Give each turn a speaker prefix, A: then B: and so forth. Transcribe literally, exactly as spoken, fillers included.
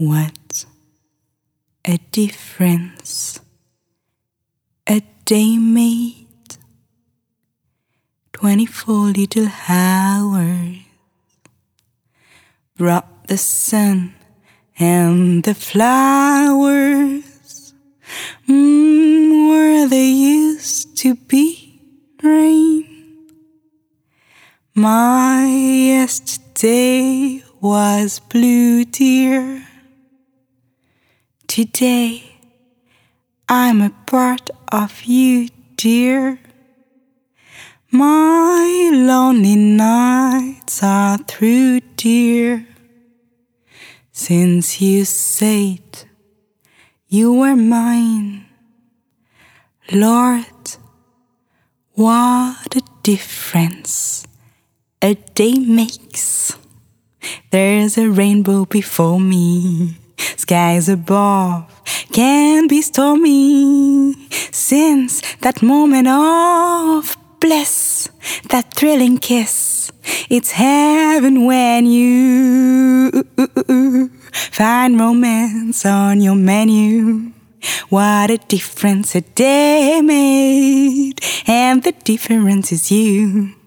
A: What a difference a day made. Twenty-four little hours brought the sun and the flowers mm, where there used to be rain. My yesterday was blue, dear. Today I'm a part of you, dear. My lonely nights are through, dear, since you said you were mine. Lord, what a difference a day makes. There's a rainbow before me, skies above can be stormy. Since that moment of bliss, that thrilling kiss, it's heaven when you find romance on your menu. What a difference a day made, and the difference is you.